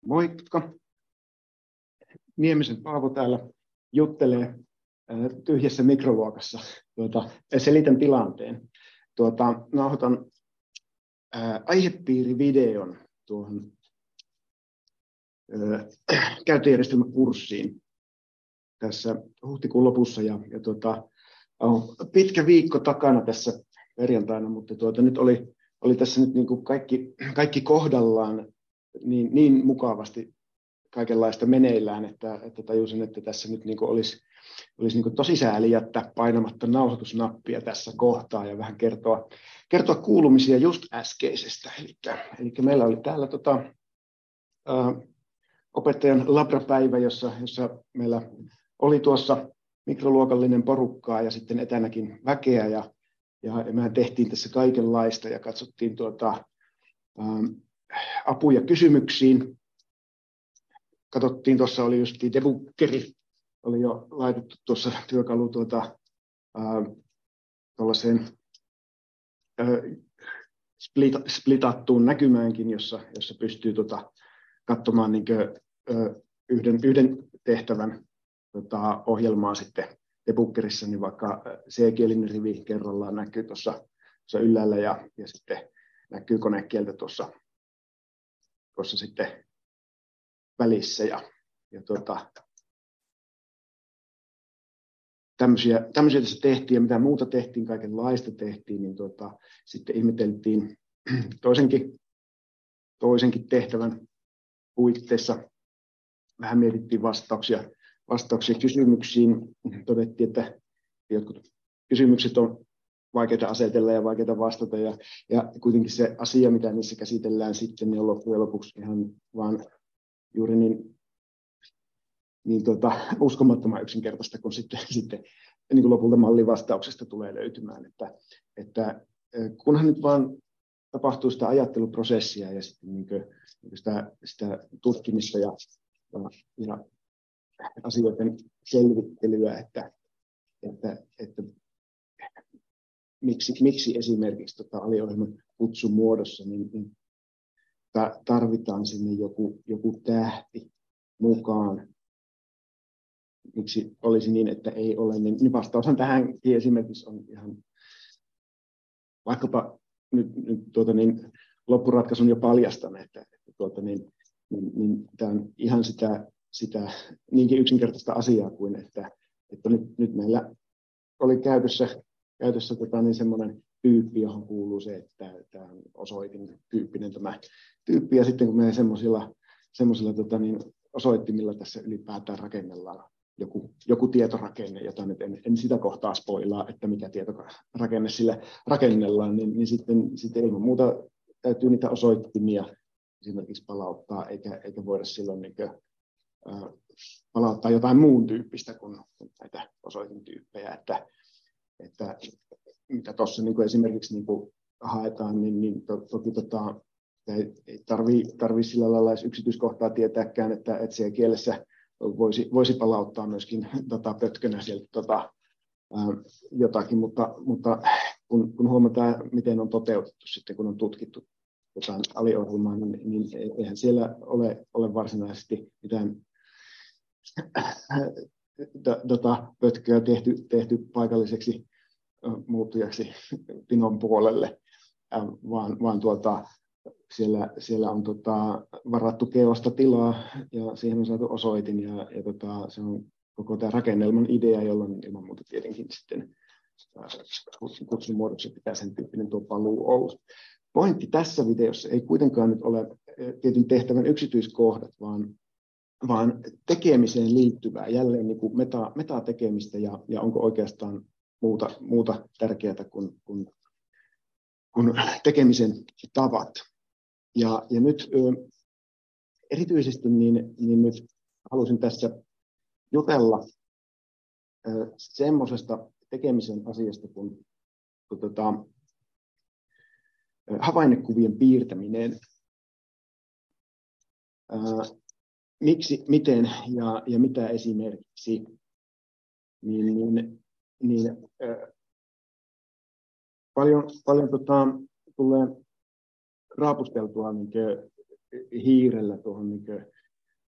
Moikka! Niemisen Paavo täällä juttelee tyhjässä mikroluokassa. Selitän tilanteen. Nauhoitan aihepiirivideon tuohon käyttöjärjestelmäkurssiin tässä huhtikuun lopussa. On pitkä viikko takana tässä perjantaina, mutta nyt oli tässä nyt niin kuin kaikki kohdallaan niin mukavasti kaikenlaista meneillään, että tajusin, että tässä nyt niin kuin olisi niin kuin tosi sääli jättää painamatta nauhoitusnappia tässä kohtaa ja vähän kertoa kuulumisia just äskeisestä. Eli meillä oli täällä opettajan labrapäivä, jossa meillä oli tuossa mikroluokallinen porukkaa ja sitten etänäkin väkeä ja mehän tehtiin tässä kaikenlaista ja katsottiin apuja kysymyksiin. Katsottiin, tuossa oli just debuggeri, oli jo laitettu tuossa työkalu tuollaiseen splitattuun näkymäänkin, jossa pystyy katsomaan yhden tehtävän ohjelmaa sitten debuggerissa, niin vaikka C-kielinen rivi kerrallaan näkyy tuossa ylhäällä ja sitten näkyy konekieltä tuossa sitten välissä ja tämmöisiä tässä tehtiin ja mitä muuta tehtiin, kaikenlaista tehtiin, niin sitten ihmeteltiin toisenkin tehtävän puitteissa. Vähän mietittiin vastauksia kysymyksiin. Todettiin, että jotkut kysymykset on vaikeita asetella ja vaikeita vastata ja kuitenkin se asia, mitä niissä käsitellään sitten, niin on loppujen lopuksi ihan vaan juuri niin uskomattoman yksinkertaista, kun sitten niin kuin lopulta mallivastauksesta tulee löytymään. Että kunhan nyt vaan tapahtuu sitä ajatteluprosessia ja sitten niin sitä tutkimista ja asioiden selvittelyä, että miksi esimerkiksi aliohjelman kutsun muodossa niin tarvitaan sinne joku tähti mukaan. Miksi olisi niin, että ei ole, niin vastaushan tähänkin esimerkiksi on ihan, vaikkapa nyt loppuratkaisun jo paljastan, että tämä on ihan sitä niinkin yksinkertaista asiaa kuin, että nyt meillä oli käytössä semmoinen tyyppi, johon kuuluu se, että tämä on osoitin tyyppinen tämä tyyppi, ja sitten kun me semmoisilla osoittimilla tässä ylipäätään rakennellaan joku tietorakenne, jota nyt en sitä kohtaa spoilaa, että mikä tietorakenne sillä rakennellaan, niin sitten ilman muuta täytyy niitä osoittimia esimerkiksi palauttaa, eikä voida silloin palauttaa jotain muun tyyppistä kuin näitä osoitintyyppejä, että mitä tuossa esimerkiksi haetaan, niin toki ei tarvitse sillä lailla edes yksityiskohtaa tietääkään, että C-kielessä voisi palauttaa myöskin pötkönä sieltä jotakin, mutta kun huomataan, miten on toteutettu sitten, kun on tutkittu jotain aliohjelmaa, niin eihän siellä ole varsinaisesti mitään pötköä tehty paikalliseksi muuttujaksi pinon puolelle, vaan siellä on varattu keosta tilaa ja siihen on saatu osoitin ja se on koko tämä rakennelman idea, jolloin ilman muuta tietenkin sitten kutsun muodossa pitää sen tyyppinen tuo paluu olla. Pointti tässä videossa ei kuitenkaan nyt ole tietyn tehtävän yksityiskohdat, vaan tekemiseen liittyvää, jälleen niin kuin metatekemistä ja onko oikeastaan muuta tärkeää kuin tekemisen tavat. Ja nyt erityisesti niin nyt halusin tässä jutella semmoisesta tekemisen asiasta kuin havainnekuvien piirtäminen. Miksi, miten ja mitä esimerkiksi, paljon tulee raapusteltua hiirellä tuohon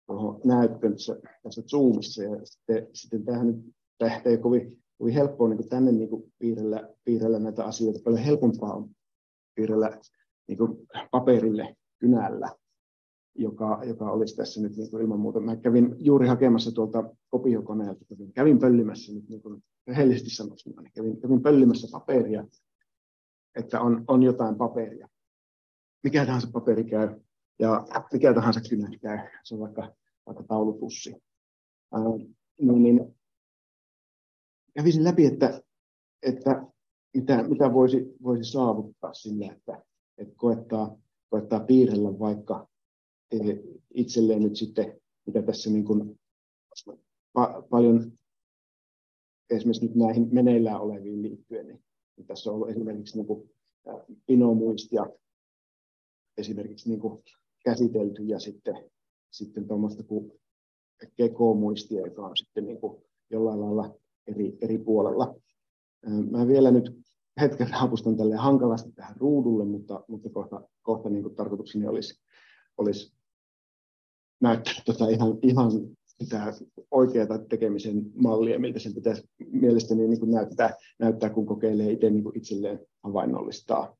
tuohon näyttöön tässä Zoomissa. Ja sitten tämähän nyt ei kovin helppoa niin tänne niin piirrellä näitä asioita. Paljon helpompaa on piirrellä niin paperille kynällä, joka olisi tässä nyt niin ilman muuta. Mä kävin juuri hakemassa tuolta kopiokoneelta, kävin pöllimässä nyt niin rehellisesti sanottuna, niin kävin pöllimässä paperia, että on jotain paperia. Mikä tahansa paperi käy ja mikä tahansa kynä käy, se on vaikka taulupussi. Niin kävisin läpi, että mitä voisi saavuttaa sillä, että koettaa piirrellä vaikka itselleen nyt sitten, mitä tässä niin kuin paljon esimerkiksi nyt näihin meneillään oleviin liittyen, niin tässä on ollut esimerkiksi niin kuin pinomuistia esimerkiksi niin kuin käsitelty ja sitten tuommoista kuin kekomuistia, joka on sitten niin kuin jollain lailla eri puolella. Mä vielä nyt hetken raapustan tälleen hankalasti tähän ruudulle, mutta kohta niin kuin tarkoitukseni olisi näyttää ihan sitä oikeaa tekemisen mallia, miltä sen pitäisi mielestäni niin kuin näyttää, kun kokeilee itse niin kuin itselleen havainnollistaa.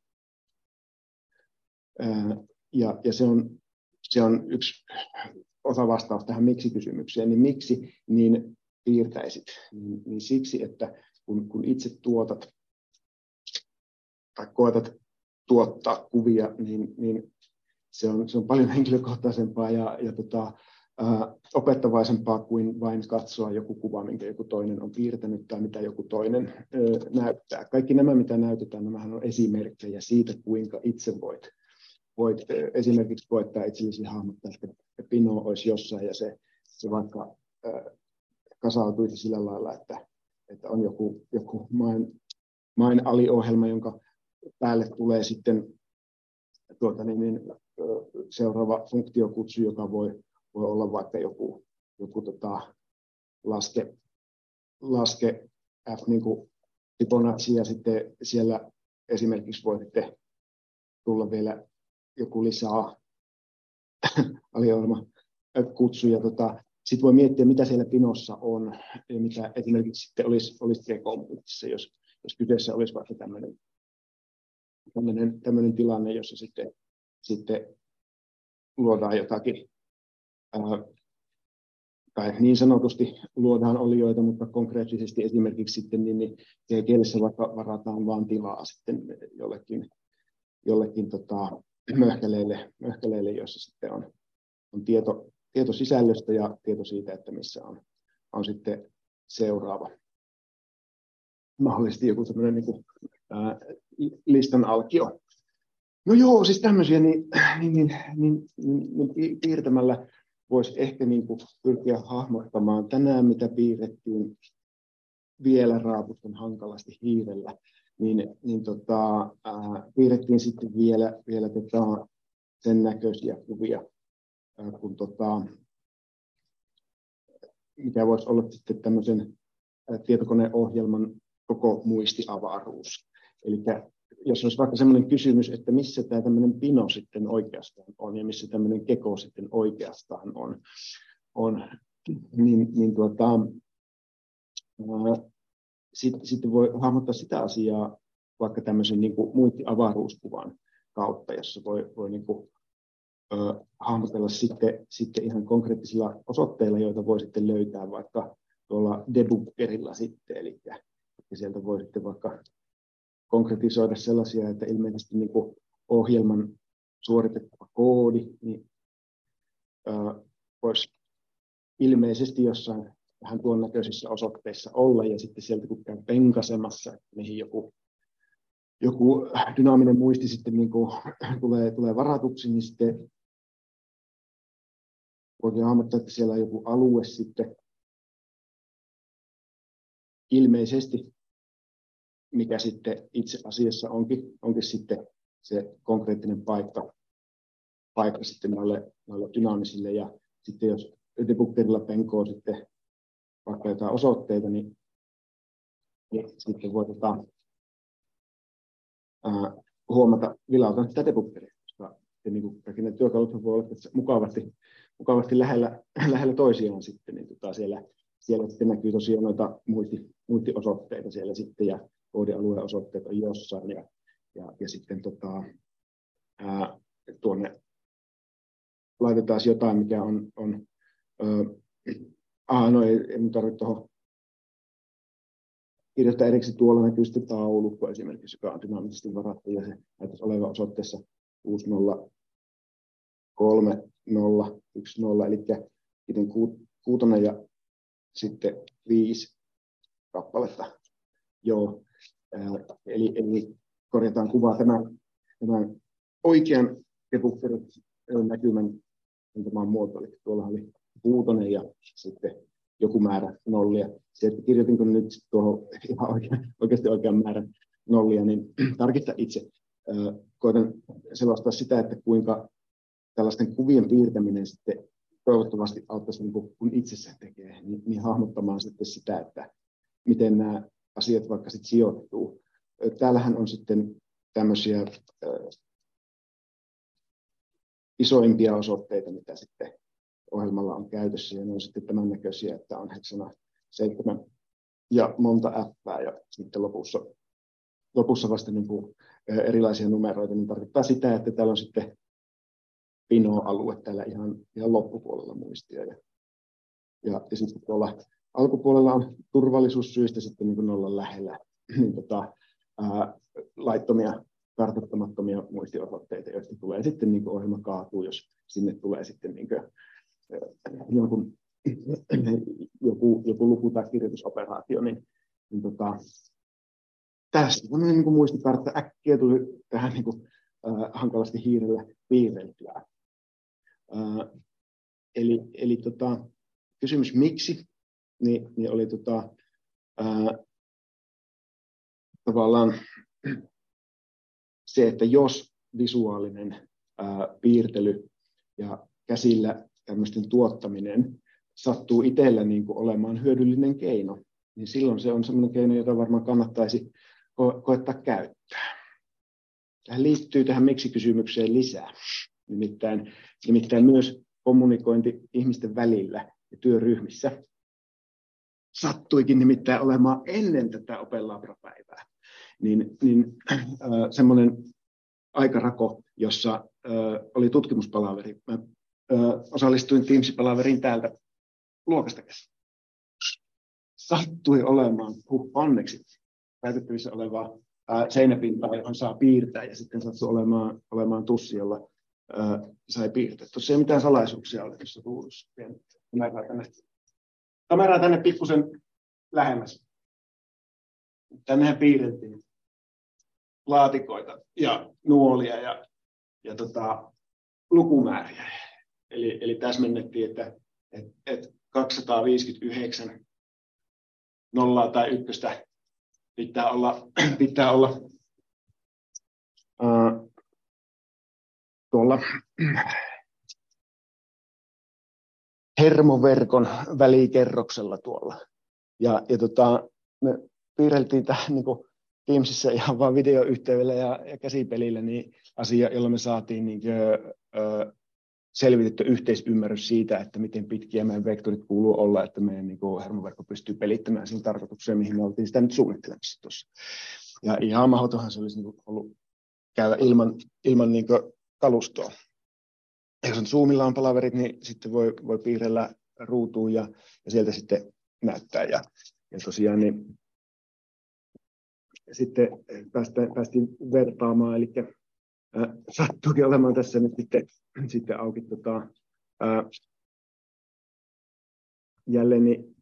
Ja se on yksi osa vastaus tähän miksi-kysymykseen. Niin miksi niin piirtäisit? Niin siksi, että kun itse tuotat tai koetat tuottaa kuvia, niin se on paljon henkilökohtaisempaa ja opettavaisempaa kuin vain katsoa joku kuva, minkä joku toinen on piirtänyt tai mitä joku toinen näyttää. Kaikki nämä, mitä näytetään, nämähän on esimerkkejä siitä, kuinka itse voit esimerkiksi koettaa itsellesi hahmottaa, että pino olisi jossain ja se vaikka kasautuisi sillä lailla, että on joku main aliohjelma, jonka päälle tulee sitten seuraava funktiokutsu, joka voi olla vaikka joku laske F niin kuin Fibonacci, ja sitten siellä esimerkiksi voi sitten tulla vielä joku lisää aliohjelmakutsu, ja sitten voi miettiä, mitä siellä pinossa on, ja mitä esimerkiksi sitten olisi kekomuistissa, jos kyseessä olisi vaikka tämmöinen tilanne, jossa sitten luodaan jotakin, tai niin sanotusti luodaan olioita, mutta konkreettisesti esimerkiksi sitten niin kielessä vaikka varataan vain tilaa sitten jollekin möhkäleille, jossa sitten on tieto sisällöstä ja tieto siitä, että missä on sitten seuraava. Mahdollisesti joku tämmöinen niin kuin, listan alkio. No joo, siis tämmöisiä, niin piirtämällä voisi ehkä niin kuin pyrkiä hahmottamaan tänään, mitä piirrettiin vielä raapuston hankalasti hiirellä, piirrettiin sitten vielä sen näköisiä kuvia, kun mikä voisi olla sitten tämmöisen tietokoneohjelman koko muistiavaruus. Eli jos olisi vaikka sellainen kysymys, että missä tämä tämmöinen pino sitten oikeastaan on ja missä tämmöinen keko sitten oikeastaan on sitten voi hahmottaa sitä asiaa vaikka tämmöisen niin kuin muistiavaruuskuvan kautta, jossa voi niin kuin, hahmotella sitten ihan konkreettisilla osoitteilla, joita voi sitten löytää vaikka tuolla debuggerilla sitten, eli sieltä voi sitten vaikka konkretisoida sellaisia, että ilmeisesti niin kuin ohjelman suoritettava koodi niin, voisi ilmeisesti jossain vähän tuon näköisissä osoitteissa olla, ja sitten sieltä kun käy penkasemassa, mihin joku dynaaminen muisti sitten niin kuin tulee varatuksi, niin sitten voi hahmottaa, että siellä on joku alue sitten ilmeisesti, mikä sitten itse asiassa onkin sitten se konkreettinen paikka sitten noille dynaamisille, ja sitten jos debuggerilla penkoo sitten vaikka jotain osoitteita, niin sitten voi huomata, vilautan sitä debuggeria, koska sitten niin kuin kaikki ne työkalut voi olla mukavasti lähellä toisiaan sitten, niin siellä sitten näkyy tosiaan noita muistiosoitteita siellä sitten, ja koodialueen osoitteet on jossain, ja sitten tuonne laitetaan jotain, mikä on no ei mun tarvitse tuohon kirjoittaa erikseen. Tuolla näkyy sitten taulukko esimerkiksi, joka on dynaamisesti varattu, ja se näyttäisi olevan osoitteessa 603.010, eli itse 6 ja sitten 5 kappaletta. Joo, eli korjataan kuvaa tämän oikean näkymän antamaan muoto. Eli tuolla oli 6 ja sitten joku määrä nollia. Se, että kirjoitinko nyt tuohon oikeasti oikean määrän nollia, niin tarkista itse. Koitan selostaa sitä, että kuinka tällaisten kuvien piirtäminen sitten toivottavasti auttaisi, niin kun itse sen tekee, niin hahmottamaan sitten sitä, että miten nämä asiat vaikka sitten sijoittuu. Täällähän on sitten tämmöisiä isoimpia osoitteita, mitä sitten ohjelmalla on käytössä, ja ne on sitten tämän näköisiä, että on heksana 7 ja monta appää, ja sitten lopussa vasta niin kuin erilaisia numeroita, niin tarkoittaa sitä, että täällä on sitten pino-alue täällä ihan loppupuolella muistia, ja sitten tuolla alkupuolella on turvallisuussyistä sitten niin kuin nollan lähellä niin laittomia, kartoittamattomia muistiosoitteita, joista tulee sitten niin kuin ohjelma kaatuu, jos sinne tulee sitten niin kuin joku luku- tai kirjoitusoperaatio, niin tästä tämmöinen niin muistikartta äkkiä tuli tähän niin kuin, hankalasti hiirellä piirreltyä. Eli kysymys miksi, niin oli tavallaan se, että jos visuaalinen piirtely ja käsillä tämmöisten tuottaminen sattuu itsellä niin kuin olemaan hyödyllinen keino, niin silloin se on semmoinen keino, jota varmaan kannattaisi koettaa käyttää. Tähän liittyy tähän miksi-kysymykseen lisää. Nimittäin myös kommunikointi ihmisten välillä ja työryhmissä sattuikin nimittäin olemaan ennen tätä Open Labra-päivää. Niin semmoinen aikarako, jossa oli tutkimuspalaveri. Mä osallistuin Teams-palaveriin täältä luokasta käsin. Sattui olemaan, onneksi, käytettävissä olevaa seinäpintaa, johon saa piirtää, ja sitten sattui olemaan tussi, jolla sai piirtää. Tuossa ei mitään salaisuuksia ole tuossa ruudussa. Kameraa tänne pikkusen lähemmäs. Tännehän piirrettiin laatikoita ja nuolia ja lukumääriä. Eli täsmennettiin, että 259 nollaa tai ykköstä pitää olla tuolla hermoverkon välikerroksella tuolla. Ja me piirreltiin tähän niin kuin Teamsissa ihan vain videoyhteydellä ja käsipelillä niin asia, jolla me saatiin niin selvitetty yhteisymmärrys siitä, että miten pitkiä meidän vektorit kuuluu olla, että meidän niin kuin hermoverkko pystyy pelittämään siinä tarkoitukseen, mihin me oltiin sitä nyt suunnittelemassa tuossa. Ja ihan mahdotonhan se olisi niin kuin ollut käydä ilman niin kuin kalustoa. Jos on Zoomilla on palaverit, niin sitten voi piirrellä ruutuun ja sieltä sitten näyttää. Ja tosiaan niin sitten päästiin vertaamaan, eli sattuikin olemaan tässä nyt sitten auki jälleen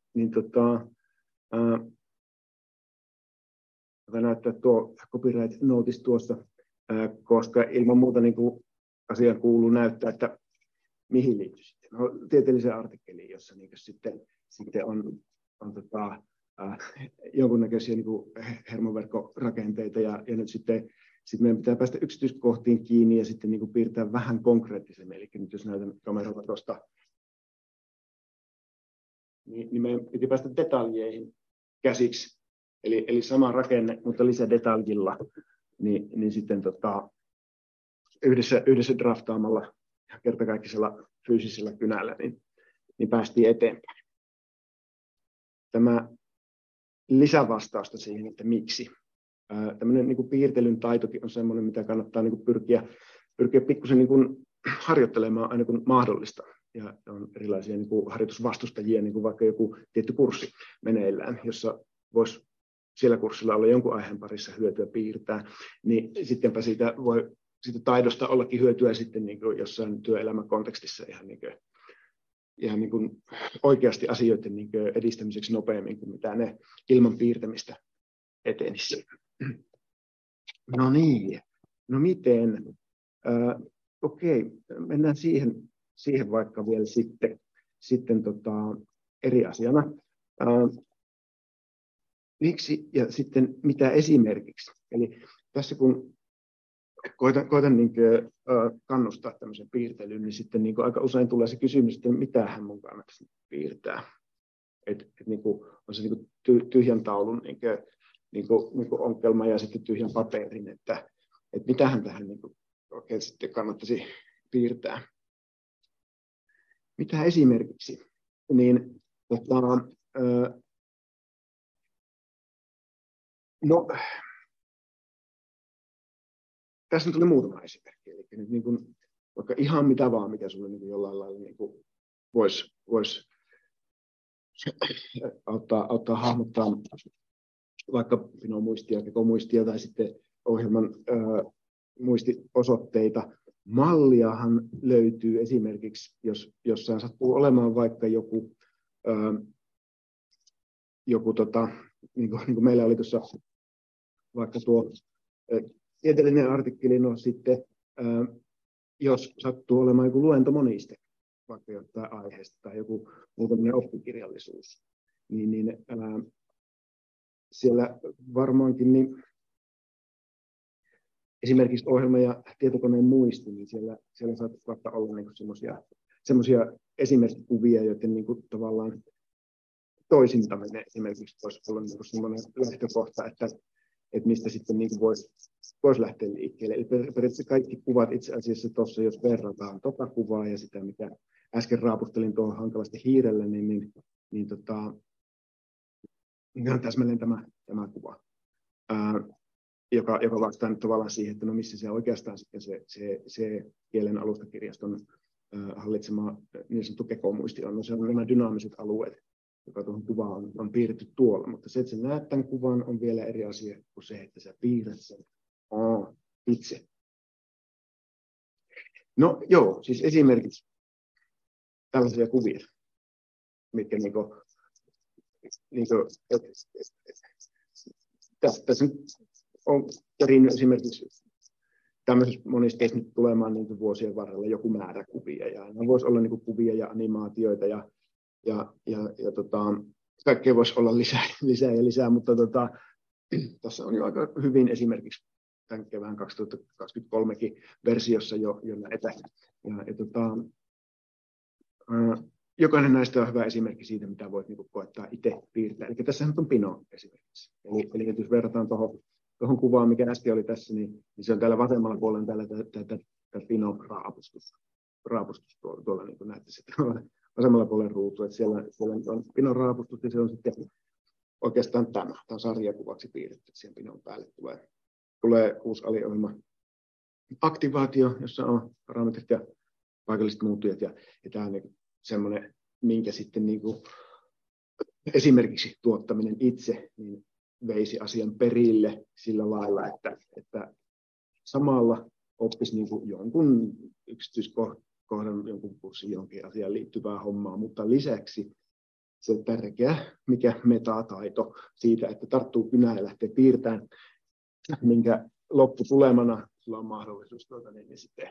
näyttää tuo copyright notice tuossa, koska ilman muuta niin kuin asiaan kuuluu näyttää, että mihin liittyy sitten. No, tieteelliseen artikkeliin, jossa niin sitten on jonkunnäköisiä niin kuin hermoverkkorakenteita ja nyt sitten meidän pitää päästä yksityiskohtiin kiinni ja sitten niin kuin piirtää vähän konkreettisemmin. Eli nyt jos näytän kameralla tuosta, niin meidän piti päästä detaljeihin käsiksi. Eli sama rakenne, mutta lisädetaljilla. Niin sitten yhdessä draftaamalla kertakaikkisella fyysisellä kynällä, niin päästiin eteenpäin. Tämä lisävastausta siihen, että miksi. Tämmöinen niin kuin piirtelyn taitokin on sellainen, mitä kannattaa niin kuin pyrkiä pikkusen niin kuin harjoittelemaan aina kun mahdollista. Ja on erilaisia niin kuin harjoitusvastustajia, niin kuin vaikka joku tietty kurssi meneillään, jossa voisi siellä kurssilla olla jonkun aiheen parissa hyötyä piirtää, niin sittenpä siitä taidosta ollakin hyötyä sitten niin kuin jossain työelämän kontekstissa ihan niin kuin oikeasti asioiden niin kuin edistämiseksi nopeammin kuin mitä ne ilman piirtämistä etenisi. No niin, no miten? Okei, mennään siihen vaikka vielä sitten eri asiana. Miksi ja sitten mitä esimerkiksi? Eli tässä kun koitan niin kuin, kannustaa tämmöisen piirtelyyn, niin sitten niin kuin aika usein tulee se kysymys, että mitähän mun kannattaisi piirtää. Niin kuin, on se niin kuin tyhjän taulun niin kuin onkelma ja sitten tyhjän paperin, että mitähän tähän niin kuin oikein sitten kannattaisi piirtää. Mitä esimerkiksi? Niin, no, tässä tuli muutama esimerkki. Eli nyt niin kuin, vaikka ihan mitä vaan, mikä sinulle niin jollain lailla niin voisi auttaa hahmottaa vaikka muistia, tekomuistia tai sitten ohjelman muistiosoitteita. Malliahan löytyy esimerkiksi, jos jossain sattuu olemaan vaikka joku niin kuin meillä oli tuossa vaikka tuo tieteellinen artikkeli, no sitten jos sattuu olemaan joku luentomoniste, vaikka jotain aiheesta tai joku muutaminen oppikirjallisuus, niin siellä varmaankin niin esimerkiksi ohjelma- ja tietokoneen muisti, niin siellä saattaa olla niin semmoisia esimerkkikuvia, joiden niin kuin tavallaan toisintaminen esimerkiksi voisi olla niin semmoinen lähtökohta, että mistä sitten niin voisi lähteä liikkeelle. Eli periaatteessa kaikki kuvat itse asiassa tuossa, jos verrataan tota kuvaa ja sitä, mitä äsken raapustelin tuohon hankalasti hiirelle, niin on täsmälleen tämä kuva, joka vastaa nyt tavallaan siihen, että no missä se oikeastaan sitten se kielen alustakirjaston hallitsema niin sanottu kekomuisti on. No se on nämä dynaamiset alueet, joka tuohon kuvaan on piirretty tuolla, mutta se, että sä näet tämän kuvan, on vielä eri asia kuin se, että sä piirrät sen itse. No joo, siis esimerkiksi tällaisia kuvia, mitkä tässä on perinnyt esimerkiksi tämmöisessä monissa tehnyt tulemaan niin vuosien varrella joku määrä kuvia, ja aina voisi olla niin kuvia ja animaatioita, ja kaikkea voisi olla lisää, mutta tässä on jo aika hyvin esimerkiksi tämän kevään 2023kin versiossa jo näitä. Jokainen näistä on hyvä esimerkki siitä, mitä voit niin koettaa itse piirtää. Eli tässä on Pino esimerkiksi. Eli jos verrataan tuohon kuvaan, mikä äsken oli tässä, niin se on täällä vasemmalla puolella tämä Pino raapustus tuolla niin kuin näette sitten vasemmalla puolella ruutu, että siellä on Pinon raapustus ja se on sitten oikeastaan tämä on sarjakuvaksi piirretty, että siihen Pinon päälle tulee uusi aliohjelma aktivaatio, jossa on parametrit ja paikalliset muuttujat ja tämä on niin semmoinen, minkä sitten niin kuin esimerkiksi tuottaminen itse niin veisi asian perille sillä lailla, että samalla oppisi niin kuin jonkun yksityiskohdan, jonkun kurssin johonkin asiaan liittyvää hommaa, mutta lisäksi se tärkeä, mikä metataito siitä, että tarttuu kynään ja lähtee piirtämään, minkä lopputulemana sulla on mahdollisuus niin sitten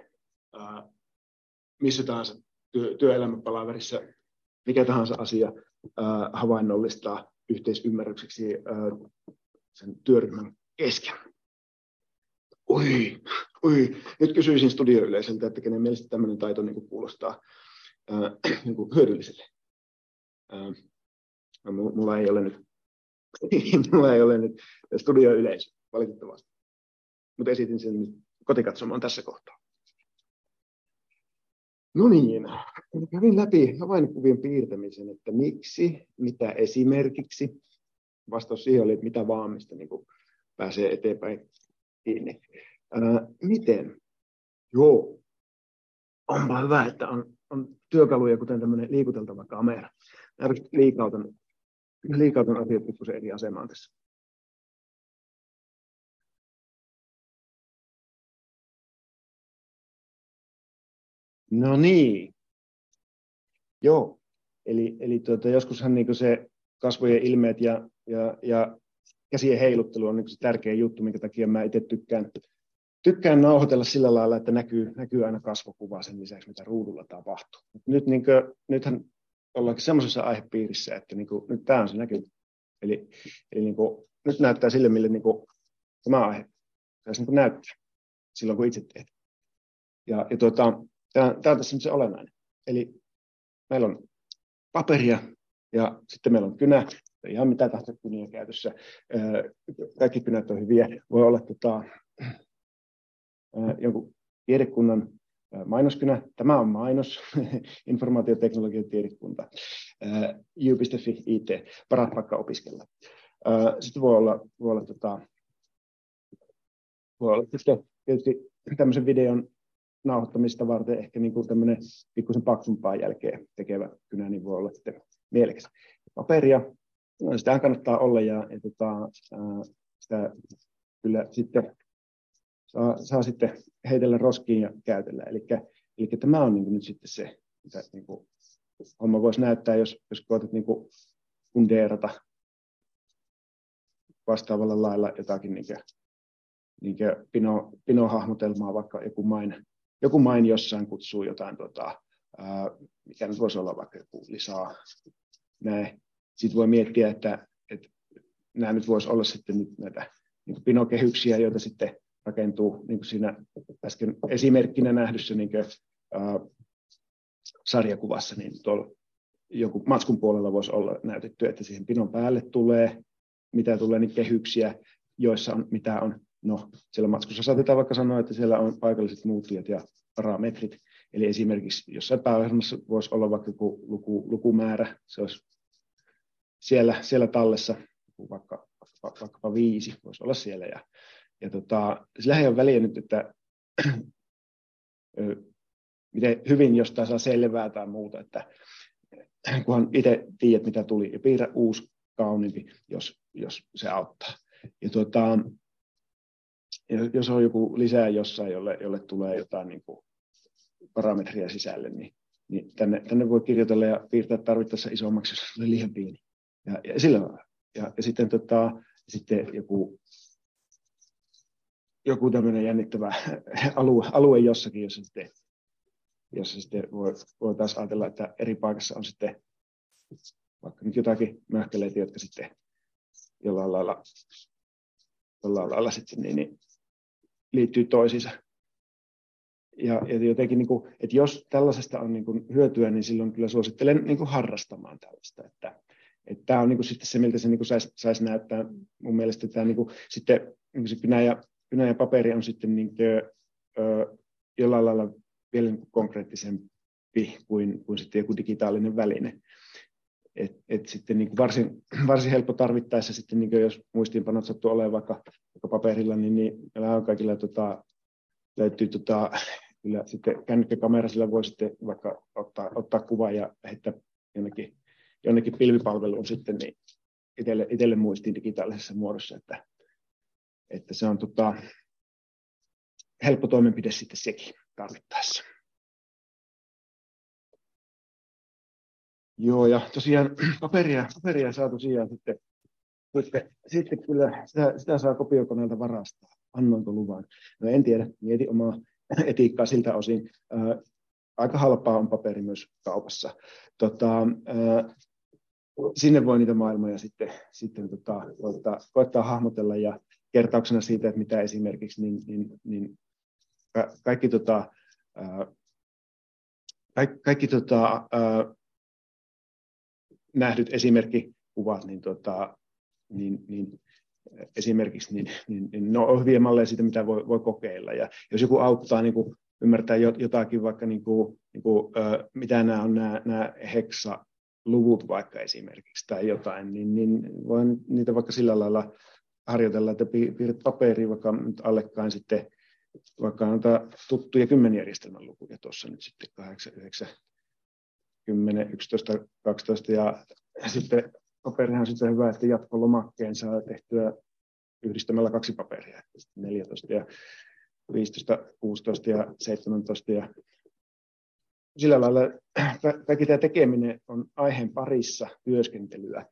missä tahansa työelämäpalaverissa mikä tahansa asia havainnollistaa yhteisymmärrykseksi sen työryhmän kesken. Nyt kysyisin studioyleisöltä, että kenen mielestä tämmöinen taito niin kuin kuulostaa niin kuin hyödylliselle. Mulla ei ole nyt studioyleisö, valitettavasti. Mutta esitin sen nyt kotikatsomaan tässä kohtaa. No niin, kävin läpi havainnokuvien piirtämisen, että miksi, mitä esimerkiksi. Vastaus siihen oli, että mitä vaan, mistä niin kuin pääsee eteenpäin kiinni. Miten? Joo, onpa hyvä, että on työkaluja, kuten tämmöinen liikuteltava kamera. Liikautan asiat pikkusen eri asemaan tässä. No niin, joo. Eli joskushan niin se kasvojen ilmeet ja käsien heiluttelu on niin se tärkeä juttu, minkä takia mä itse tykkään nauhoitella sillä lailla, että näkyy aina kasvokuva sen lisäksi, mitä ruudulla tapahtuu. Nythän ollaankin semmoisessa aihepiirissä, että nyt tämä on se näkyy. Eli nyt näyttää sille, mille tämä aihe saisi näyttää silloin, kun itse teet. Tämä on tässä se olennainen. Eli meillä on paperia ja sitten meillä on kynä. Ihan mitä tahansa kyniä käytössä. Kaikki kynät on hyviä. Voi olla jonkun tiedekunnan mainoskynä. Tämä on mainos. Informaatioteknologian tiedekunta. U.fi IT. Paras paikka opiskella. Sitten voi olla sitten tietysti tämmöisen videon nauhoittamista varten ehkä tämmöinen pikkusen paksumpaa jälkeen tekevä kynä, niin voi olla sitten mielekäs. Paperia, sitä kannattaa olla ja sitä kyllä sitten saa sitten heitellä roskiin ja käytellä. Eli tämä on nyt sitten se, mitä homma voisi näyttää, jos koetat fundeerata vastaavalla lailla jotakin pinohahmotelmaa, vaikka joku main jossain kutsuu jotain, mikä nyt voisi olla vaikka joku lisaa. Näin. Sitten voi miettiä, että nämä nyt voisi olla sitten nyt näitä pinokehyksiä, joita sitten rakentuu niin kuin siinä äsken esimerkkinä nähdyssä sarjakuvassa, niin tuolla joku matskun puolella voisi olla näytetty, että siihen pinon päälle tulee niin kehyksiä, joissa on, mitä on. No, siellä matskussa saatetaan vaikka sanoa, että siellä on paikalliset muuttujat ja parametrit. Eli esimerkiksi jossain pääohjelmassa voisi olla vaikka joku lukumäärä, se olisi siellä tallessa, vaikkapa 5 voisi olla siellä. Sillä ei ole väliä nyt, että miten hyvin jostain saa selvää tai muuta, että kunhan itse tiedät, mitä tuli, ja piirrä uusi kauniimpi, jos se auttaa. Jos on joku lisää jossain, jolle tulee jotain parametria sisälle, niin tänne voi kirjoitella ja piirtää tarvittaessa isommaksi, jos on liian pieni. Ja sillä lailla. Ja sitten, sitten joku tämmöinen jännittävä alue jossakin, jossa sitten voi taas ajatella, että eri paikassa on sitten vaikka nyt jotakin möhkäleitä, jotka sitten jollain lailla sitten niin liittyy toisiinsa. Ja jotenkin, että jos tällaisesta on hyötyä, niin silloin kyllä suosittelen harrastamaan tällaista. Että tämä on sitten se, miltä se saisi näyttää. Mun mielestä tämä sitten se kynä ja paperi on sitten jollain lailla vielä konkreettisempi kuin sitten joku digitaalinen väline. Et sitten varsin helppo tarvittaessa sitten jos muistiinpanot sattuu olemaan vaikka paperilla, niin meillä on kaikilla löytyy kyllä sitten kännykkäkamera, sillä voi sitten vaikka ottaa kuva ja heittää jonnekin pilvipalveluun sitten niin itselle muistiin digitaalisessa muodossa, että se on helppo toimenpide sitten sekin tarvittaessa. Joo, ja tosiaan paperia saa tosiaan sitten kyllä sitä saa kopiokoneelta varastaa. Annoinko luvan? No en tiedä, mieti omaa etiikkaa siltä osin. Aika halpaa on paperi myös kaupassa. Sinne voi niitä maailmoja sitten koettaa hahmotella ja kertauksena siitä, että mitä esimerkiksi, niin kaikki nähdyt esimerkkikuvat, niin esimerkiksi niin ne on hyviä malleja siitä, mitä voi kokeilla. Ja jos joku auttaa ymmärtää jotakin, vaikka mitä nämä on nämä heksaluvut vaikka esimerkiksi tai jotain, niin voin niitä vaikka sillä lailla harjoitella, että piirret paperiin vaikka nyt allekkain sitten vaikka noita tuttuja 10-järjestelmän lukuja tuossa nyt sitten 8, 9, 10, 11, 12 ja sitten paperihan on sitten hyvä, että jatkolomakkeen saa tehtyä yhdistämällä 2 paperia, 14 ja 15, 16 ja 17 ja sillä lailla kaikki tämä tekeminen on aiheen parissa työskentelyä,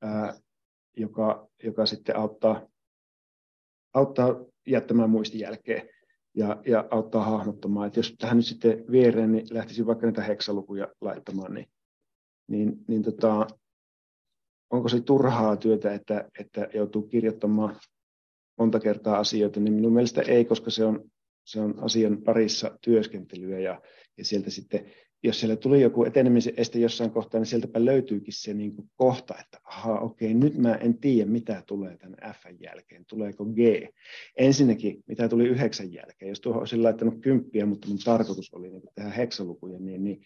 joka sitten auttaa jättämään muistijälkeä ja auttaa hahmottamaan. Että jos tähän nyt sitten viereen niin lähtisin vaikka näitä heksalukuja laittamaan, niin onko se turhaa työtä, että joutuu kirjoittamaan monta kertaa asioita, niin minun mielestä ei, koska se on asian parissa työskentelyä ja sieltä sitten, jos siellä tuli joku etenemisen este jossain kohtaa, niin sieltäpä löytyykin se niin kuin kohta, että okei, nyt mä en tiedä, mitä tulee tämän F jälkeen, tuleeko G. Ensinnäkin, mitä tuli 9 jälkeen, jos tuohon olisin laittanut 10, mutta mun tarkoitus oli niin tehdä heksalukuja,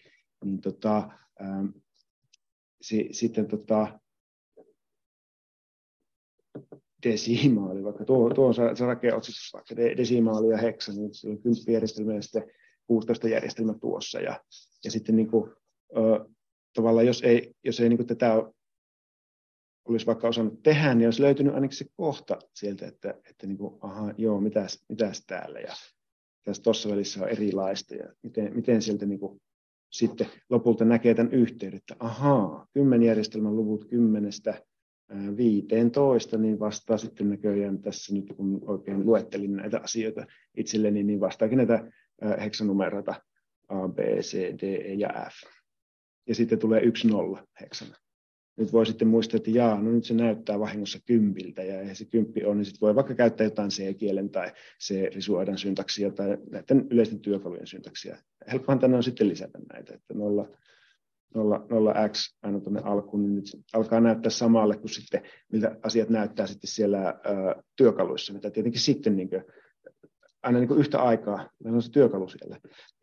sitten desimaali, vaikka tuo on se rakeotsistus, vaikka desimaali ja heksa, niin se on 10-järjestelmä ja sitten 16-järjestelmä tuossa. Ja sitten niin kuin, tavallaan, jos ei niin kuin tätä olisi vaikka osannut tehdä, niin olisi löytynyt ainakin se kohta sieltä, että niin kuin, mitäs täällä. Ja tuossa välissä on erilaista. Ja miten sieltä niin kuin, sitten lopulta näkee tämän yhteyden, että 10-järjestelmän luvut 10–15, niin vastaa sitten näköjään tässä nyt, kun oikein luettelin näitä asioita itselleni, niin vastaakin näitä heksanumeroita A, B, C, D, E ja F. Ja sitten tulee 1–0 heksana. Nyt voi sitten muistaa, että no nyt se näyttää vahingossa 10, ja eihän se 10 on, niin sitten voi vaikka käyttää jotain C-kielen tai C-risuaidan syntaksia tai näiden yleisten työkalujen syntaksia. Helppohan tänne on sitten lisätä näitä, että 0x aina tuonne alkuun, niin nyt alkaa näyttää samalle kuin sitten, miltä asiat näyttää sitten siellä työkaluissa, mitä tietenkin sitten niin kuin, aina niin kuin yhtä aikaa, meillä on se työkalu siellä.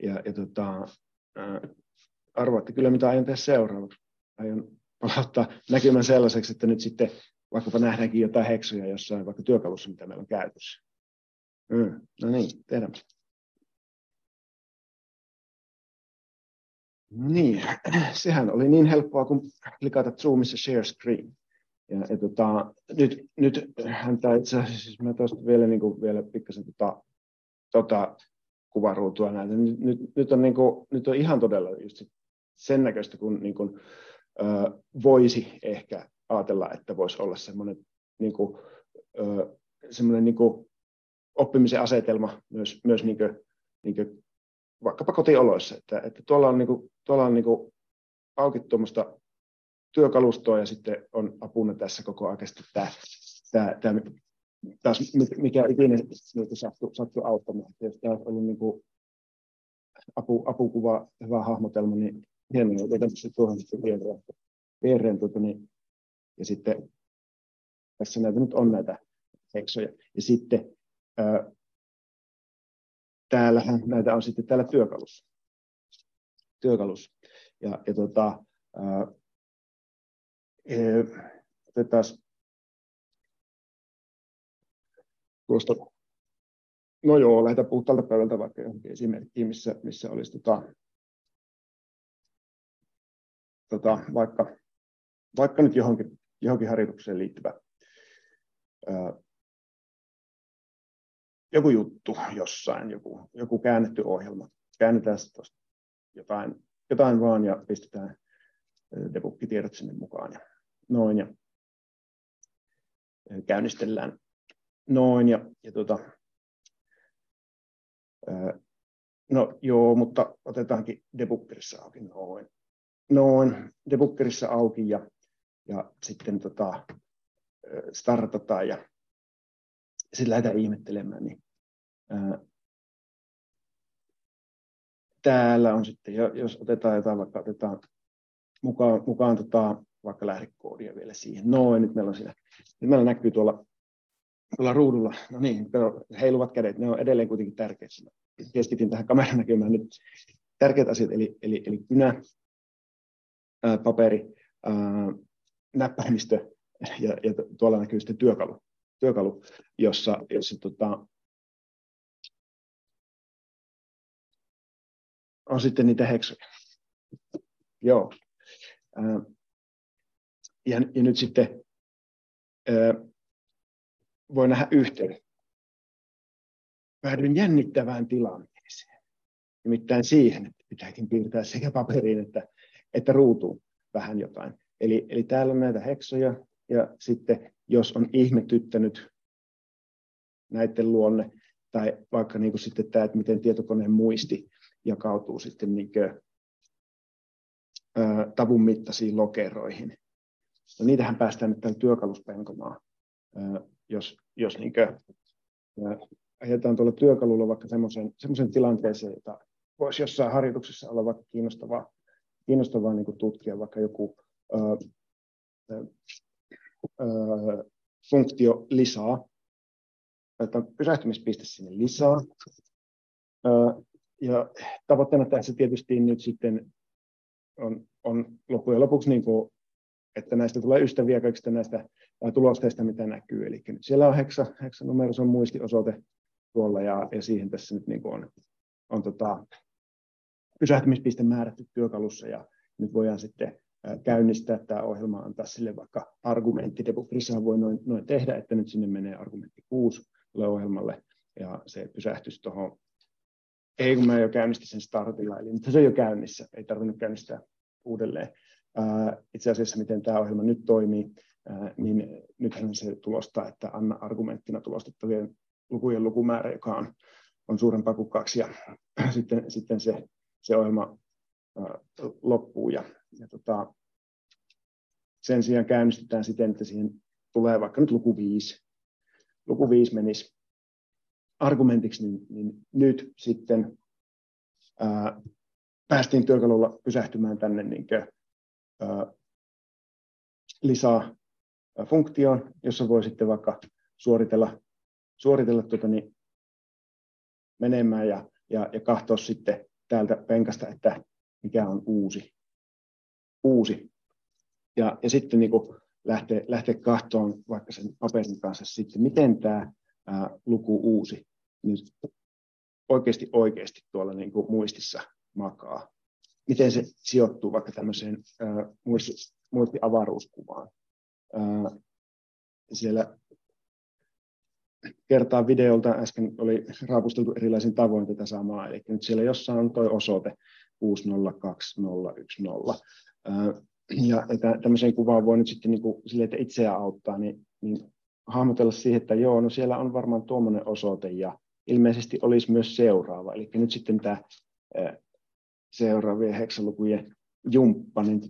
Arvaatte kyllä, mitä aion tehdä seuraavaksi. Aion palauttaa näkymän sellaiseksi, että nyt sitten vaikkapa nähdäänkin jotain heksoja jossain vaikka työkalussa, mitä meillä on käytössä. No niin, tehdään. Niin, sehän oli niin helppoa kuin klikata Zoomissa share screen. Nyt häntä itse asiassa, mä tuosta vielä, vielä pikkasen kuvaruutua näitä. Nyt on ihan todella just sen näköistä, kun voisi ehkä ajatella, että voisi olla semmoinen oppimisen asetelma myös vaikkapa kotioloissa, että tuolla on auki tuommoista työkalustoa ja sitten on apuna tässä koko ajan tämä taas mikä ikinä sattuu auttamaan. Jos tämä on ollut apukuva, hyvä hahmotelma, niin hienoa, otetaan se tuohon sitten viereen ja sitten tässä näitä nyt on näitä heksoja. Ja sitten täällähän näitä on sitten täällä työkalussa. Otetaan tuosta, lähdetään puhtaalta pöydältä vaikka johonkin esimerkkiin, missä olisi vaikka nyt johonkin harjoitukseen liittyvä joku juttu jossain, joku käännetty ohjelma. Käännetään tuosta jotain vaan ja pistetään debug-tiedot sinne mukaan. Ja noin ja käynnistellään noin ja mutta otetaankin debuggerissa auki noin debuggerissa auki ja sitten startataan ja sitten lähdetään ihmettelemään. Niin, täällä on sitten, jos otetaan jotain, vaikka otetaan mukaan vaikka lähdekoodia vielä siihen. Nyt meillä on siinä. Nyt meillä näkyy tuolla ruudulla, no niin, heiluvat kädet, ne on edelleen kuitenkin tärkeitä. keskityn tähän kameran näkymään nyt tärkeät asiat, eli kynä, paperi, näppäimistö ja tuolla näkyy sitten työkalu jossa on sitten niitä heksoja. Joo. Ja nyt sitten voi nähdä yhteyden. Päädyin jännittävään tilanteeseen. Nimittäin siihen, että pitääkin piirtää sekä paperiin että ruutuun vähän jotain. Eli täällä on näitä heksoja, ja sitten jos on ihmetyttänyt näiden luonne, tai vaikka niin kuin sitten tämä, että miten tietokoneen muisti jakautuu sitten niin kuin, tavun mittaisiin lokeroihin. No, niitähän päästään nyt tällä työkalussa penkomaan, jos niin kuin, ajetaan tuolla työkalulla vaikka semmoisen tilanteeseen, jota voisi jossain harjoituksessa olla vaikka kiinnostavaa niin kuin tutkia, vaikka joku funktio lisää, että pysähtymispiste sinne lisää. Ja tavoitteena tässä tietysti nyt sitten on loppujen lopuksi, niin kuin, että näistä tulee ystäviä kaikista näistä tulosteista, mitä näkyy. Eli nyt siellä on heksanumero, se on muistiosoite tuolla, ja siihen tässä nyt niin kuin on pysähtymispiste määrätty työkalussa, ja nyt voidaan sitten käynnistää tämä ohjelma, antaa sille vaikka argumentti. Debuggerissa voi noin tehdä, että nyt sinne menee argumentti 6 ohjelmalle, ja se pysähtyisi tuohon. Ei, kun mä jo käynnistin sen startilla, eli nyt se on jo käynnissä, ei tarvinnut käynnistää uudelleen. Itse asiassa, miten tämä ohjelma nyt toimii, niin nythän se tulostaa, että anna argumenttina tulostettavien lukujen lukumäärä, joka on suurempaa kuin 2, ja sitten se ohjelma loppuu. Ja sen sijaan käynnistetään siten, että siihen tulee vaikka nyt luku 5. Luku 5 menisi argumentiksi, niin nyt sitten päästiin työkalulla pysähtymään tänne niin lisää funktioon, jossa voi sitten vaikka suoritella menemään ja katsoa sitten täältä penkasta, että mikä on uusi. Ja sitten niin kuin lähteä katsomaan vaikka sen paperin kanssa sitten, miten tämä luku uusi niin oikeasti tuolla niin kuin muistissa makaa. Miten se sijoittuu vaikka tämmöiseen muistiavaruuskuvaan. Siellä kertaa videolta äsken oli raapusteltu erilaisin tavoin tätä samaa, eli nyt siellä jossain on tuo osoite 602010. Ja tämmöiseen kuvaan voi nyt sitten niin kuin sille, että itseään auttaa, niin hahmotella siihen, että joo, no siellä on varmaan tuommoinen osoite, ja ilmeisesti olisi myös seuraava. Eli nyt sitten tämä seuraavien heksalukujen jumppa, niin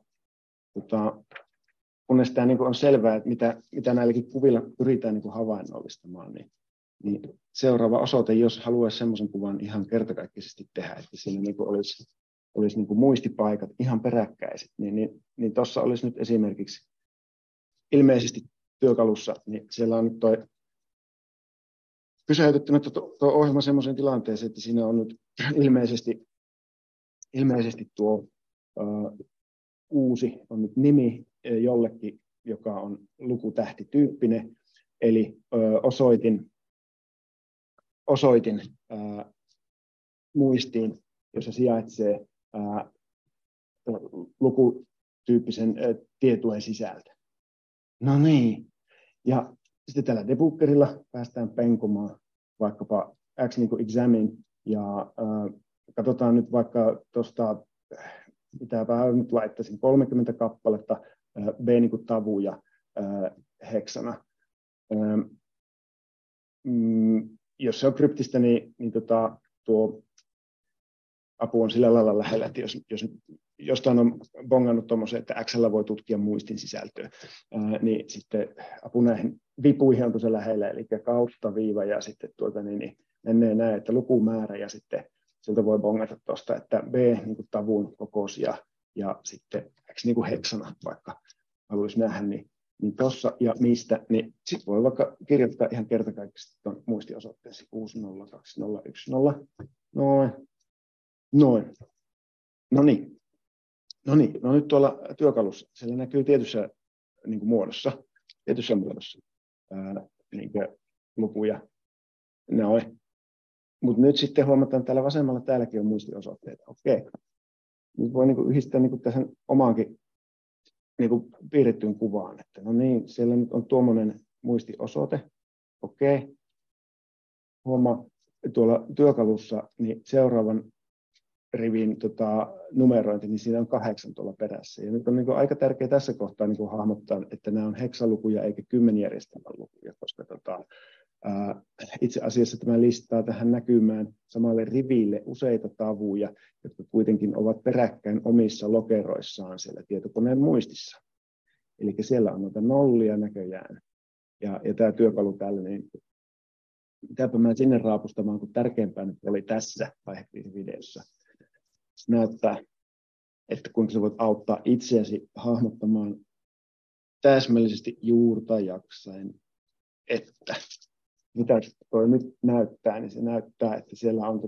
kunnes tämä niin kuin on selvää, että mitä näilläkin kuvilla pyritään niin kuin havainnollistamaan, niin seuraava osoite, jos haluaisi semmoisen kuvan ihan kertakaikkisesti tehdä, että siinä niin kuin olisi niin kuin muistipaikat ihan peräkkäiset, niin tuossa olisi nyt esimerkiksi ilmeisesti työkalussa, niin siellä on nyt pysäytettynä tuo ohjelma semmoiseen tilanteeseen, että siinä on nyt ilmeisesti tuo uusi on nyt nimi jollekin, joka on lukutähtityyppinen, eli osoitin muistiin, jossa sijaitsee lukutyyppisen tietuen sisältö. No niin, ja sitten tällä debuggerilla päästään penkomaan vaikkapa X niin kuin examine, ja katsotaan nyt vaikka tuosta, mitäpä nyt laittaisin, 30 kappaletta, B niin kuin tavu ja heksana. Jos se on kryptistä, niin tuo apu on sillä lailla lähellä, että jos jostain on bongannut tuommoisen, että X:llä voi tutkia muistin sisältöä, niin sitten apu näihin vipuihin on tosi lähellä, eli kautta viiva ja sitten menee näin, että lukumäärä ja sitten sieltä voi bongata tuosta, että B niin kuin tavun kokoisia ja sitten X niin kuin heksana, vaikka haluaisi nähdä, niin niin tuossa ja mistä, niin sitten voi vaikka kirjoittaa ihan kertakaikkisesti tuon muistiosoitteesi 602010. Noin. No niin. No nyt tuolla työkalussa, siellä näkyy tietyssä niin kuin muodossa niin kuin lukuja. Noin. Mutta nyt sitten huomataan, täällä vasemmalla täälläkin on muistiosoitteita. Okei. Nyt voi niin kuin yhdistää niin kuin tähän omaankin niin kuin piirrettyyn kuvaan. Että no niin, siellä nyt on tuommoinen muistiosoite. Okei. Huomaa tuolla työkalussa niin seuraavan rivin numerointi, niin siinä on 8 tuolla perässä. Ja nyt on niin kuin aika tärkeää tässä kohtaa niin kuin hahmottaa, että nämä on heksalukuja eikä 10-järjestelmän lukuja, koska itse asiassa tämä listaa tähän näkymään samalle riville useita tavuja, jotka kuitenkin ovat peräkkäin omissa lokeroissaan siellä tietokoneen muistissa. Eli siellä on noita nollia näköjään. Ja tämä työkalu täällä, niin pitääpä mä sinne raapustamaan, kun tärkeämpää nyt oli tässä vaihepiirivideossa. Näyttää, että kuinka sä voit auttaa itseäsi hahmottamaan täsmällisesti juurta jaksain, että mitä toi nyt näyttää, niin se näyttää, että siellä on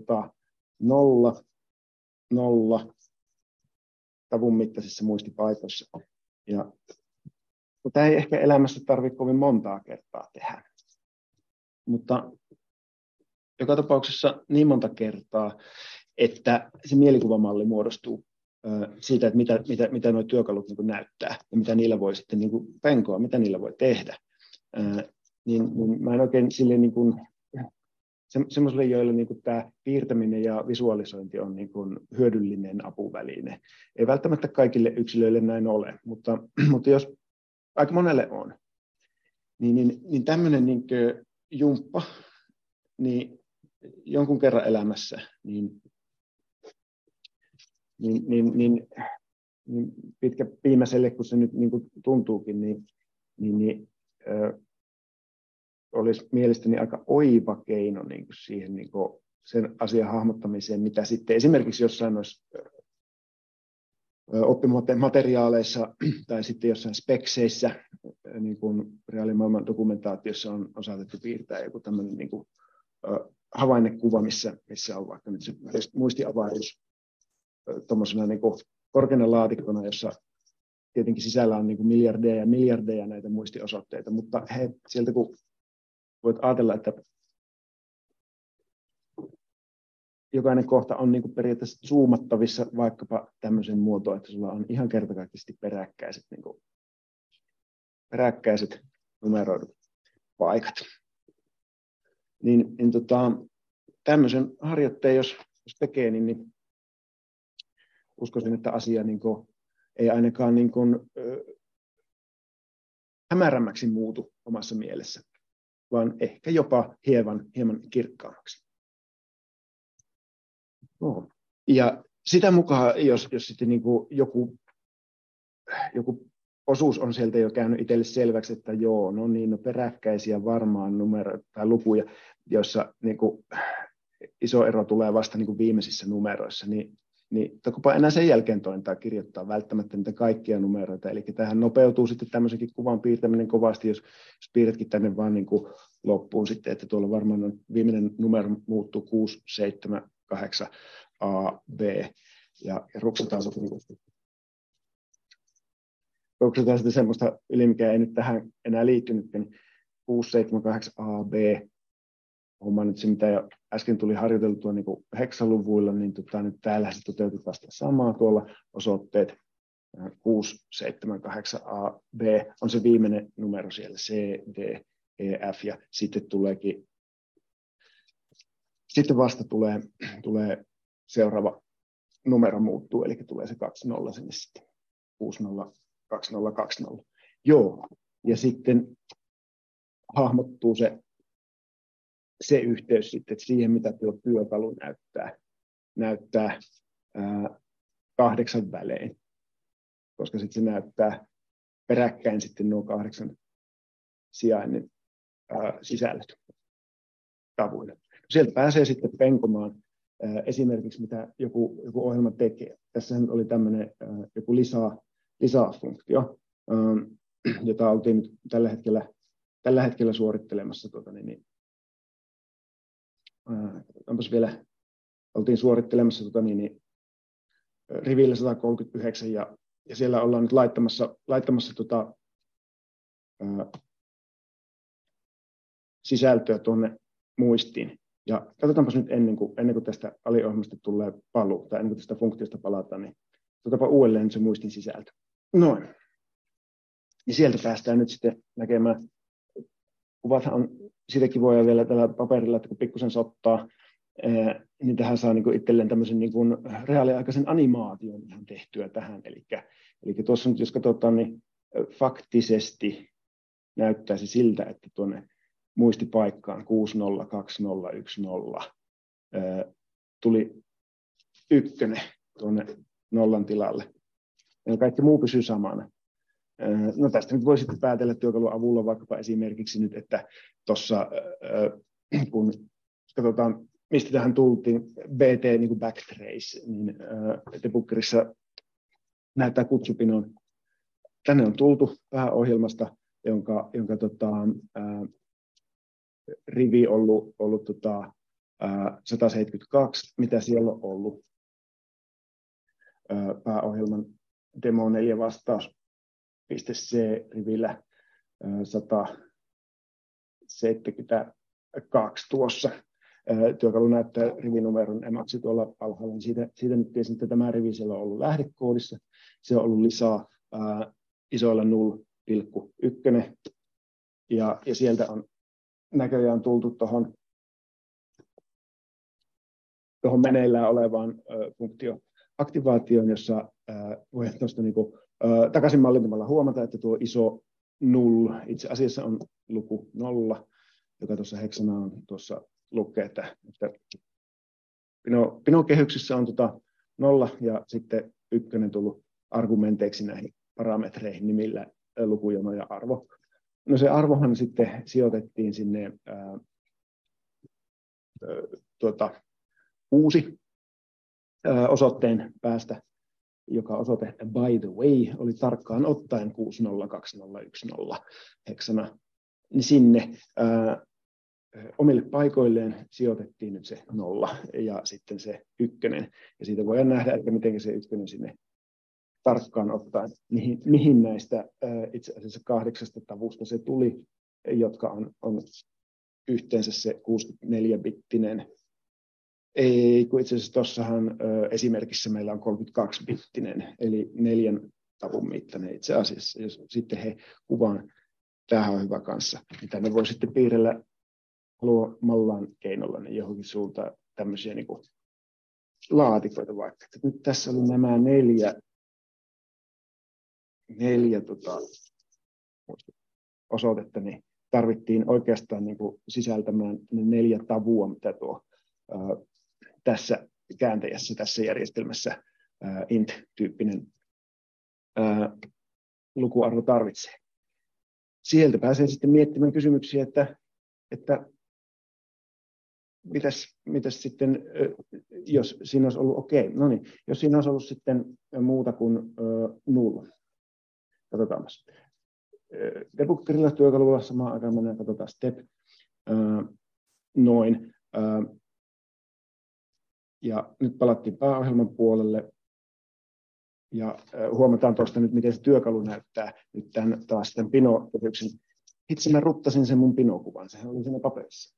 0 tavun mittaisissa muistipaikoissa. Ja tämä ei ehkä elämässä tarvitse kovin montaa kertaa tehdä. Mutta joka tapauksessa niin monta kertaa, että se mielikuvamalli muodostuu siitä, että mitä nuo työkalut niin kuin näyttää ja mitä niillä voi sitten niin kuin penkoa, mitä niillä voi tehdä. Niin mä en oikein silleen niin kuin semmoisille, joille niin kuin tämä piirtäminen ja visualisointi on niin kuin hyödyllinen apuväline. Ei välttämättä kaikille yksilöille näin ole, mutta jos aika monelle on, niin tämmöinen niin kuin jumppa, niin jonkun kerran elämässä, niin pitkä piimäiselle, kun se nyt niin kuin tuntuukin, olisi mielestäni aika oiva keino niin kuin siihen niin kuin sen asian hahmottamiseen, mitä sitten esimerkiksi jossain noissa oppimateriaaleissa tai sitten jossain spekseissä, niin kuin reaalimaailman dokumentaatiossa on saatettu piirtää joku tämmöinen niin kuin havainnekuva, missä on vaikka nyt se muistiavaruus tuommoisena niin kuin korkeana laatikkona, jossa tietenkin sisällä on niin kuin miljardeja ja miljardeja näitä muistiosoitteita, mutta sieltä kun voit ajatella, että jokainen kohta on niin kuin periaatteessa zoomattavissa vaikkapa tämmöisen muotoon, että sulla on ihan kertakaikkisesti peräkkäiset numeroidut paikat. Niin tämmöisen harjoitteen, jos tekee, niin uskoisin, että asia niin kuin ei ainakaan niin kuin hämärämmäksi muutu omassa mielessä, vaan ehkä jopa hieman kirkkaammaksi. No. Ja sitä mukaan, jos sitten niin kuin joku osuus on sieltä jo käynyt itselle selväksi, että joo, no peräkkäisiä varmaan numeroita tai lukuja, joissa niin kuin iso ero tulee vasta niin kuin viimeisissä numeroissa, niin tokkopa enää sen jälkeen tointaa kirjoittaa välttämättä niitä kaikkia numeroita. Eli tähän nopeutuu sitten tämmöisenkin kuvan piirtäminen kovasti, jos piirrätkin tänne vaan niin kuin loppuun sitten, että tuolla varmaan viimeinen numero muuttuu 6, 7, 8, A, B, ja ruksataan sitten semmoista yli, mikä ei nyt tähän enää liittynyt, niin 6, 7, 8, A, B, homma nyt se, mitä jo äsken tuli harjoiteltua niin kuin heksaluvuilla, niin nyt täällä se toteutetaan sitä samaa tuolla osoitteet 6, 7, 8, A, B on se viimeinen numero siellä, C, D, E, F, ja sitten vasta tulee seuraava numero muuttuu, eli tulee se 20 sinne sitten, 60, 20, 20. Joo, ja sitten hahmottuu se yhteys sitten siihen, mitä tuo työkalu näyttää 8 välein, koska sitten se näyttää peräkkäin sitten nuo 8 sijainnin sisällöt tavuille. Sieltä pääsee sitten penkomaan esimerkiksi, mitä joku ohjelma tekee. Tässä oli tämmöinen joku lisäfunktio. jota oltiin nyt tällä hetkellä suorittelemassa. Onpas vielä, oltiin suorittelemassa rivillä 139 ja siellä ollaan nyt laittamassa sisältöä tuonne muistiin. Ja katsotaanpas nyt ennen kuin tästä aliohjelmasta tulee paluu, tai ennen kuin tästä funktiosta palataan, niin otetaanpa uudelleen se muistin sisältö. Noin. Ja sieltä päästään nyt sitten näkemään. Kuvathan on, siitäkin voi vielä tällä paperilla, että kun pikkusen sottaa, niin tähän saa niin itselleen tämmöisen niin kuin reaaliaikaisen animaation ihan tehtyä tähän. Eli tuossa nyt jos katsotaan, niin faktisesti näyttäisi siltä, että tuonne muistipaikkaan 602010 tuli 1 tuonne 0 tilalle. Ja kaikki muu pysyy samana. No tästä nyt voi sitten päätellä työkalun avulla vaikkapa esimerkiksi nyt, että tuossa kun katsotaan, mistä tähän tultiin, BT niin kuin backtrace, niin debuggerissa näyttää kutsupinoon. Tänne on tultu pääohjelmasta, jonka rivi ollut 172, mitä siellä on ollut pääohjelman demo 4 vastaus.c-rivillä 172 tuossa. Työkalu näyttää rivinumeron emaksi tuolla alhaalla. Siitä nyt tiesin, että tämä rivi siellä on ollut lähdekoodissa. Se on ollut lisää isoilla 0,1. Ja sieltä on näköjään tultu tuohon meneillään olevaan funktioaktivaatioon, jossa voi tuosta takaisin mallintamalla huomata, että tuo iso null itse asiassa on luku 0, joka tuossa heksana on tuossa lukee, että Pino-kehyksissä on 0 ja sitten 1 tullut argumenteiksi näihin parametreihin nimillä lukujono ja arvo. No se arvohan sitten sijoitettiin sinne uusi osoitteen päästä, joka osoite by the way oli tarkkaan ottaen 602010 heksana, niin sinne omille paikoilleen sijoitettiin nyt se 0 ja sitten se 1. Ja siitä voidaan nähdä, että miten se 1 sinne tarkkaan ottaen, mihin näistä itse asiassa 8 tavusta se tuli, jotka on yhteensä se 64-bittinen. Ei, kun itse asiassa tuossahan esimerkissä meillä on 32-bittinen, eli 4 tavun mittainen itse asiassa. Jos sitten he kuvaan, tämähän on hyvä kanssa, niin tänne voi sitten piirrellä haluamallaan keinolla niin johonkin suuntaan tämmöisiä niin kuin laatikoita vaikka. Että nyt tässä oli nämä neljä osoitetta, niin tarvittiin oikeastaan niin kuin sisältämään ne 4 tavua, mitä tuo tässä kääntäjässä, tässä järjestelmässä int-tyyppinen lukuarvo tarvitsee. Sieltä pääsee sitten miettimään kysymyksiä, että mitäs sitten, jos siinä olisi ollut okei. No niin, jos siinä olisi ollut sitten muuta kuin null. Katsotaanpas. Debuggerilla työkalulla samaan aikaan mennään, katsotaan step. Noin. Ja nyt palattiin pääohjelman puolelle. Ja huomataan tuosta nyt, miten se työkalu näyttää nyt taas tämän Pino-kehyksen. Itse mä ruttasin sen mun Pino-kuvan, sehän oli siinä paperissa.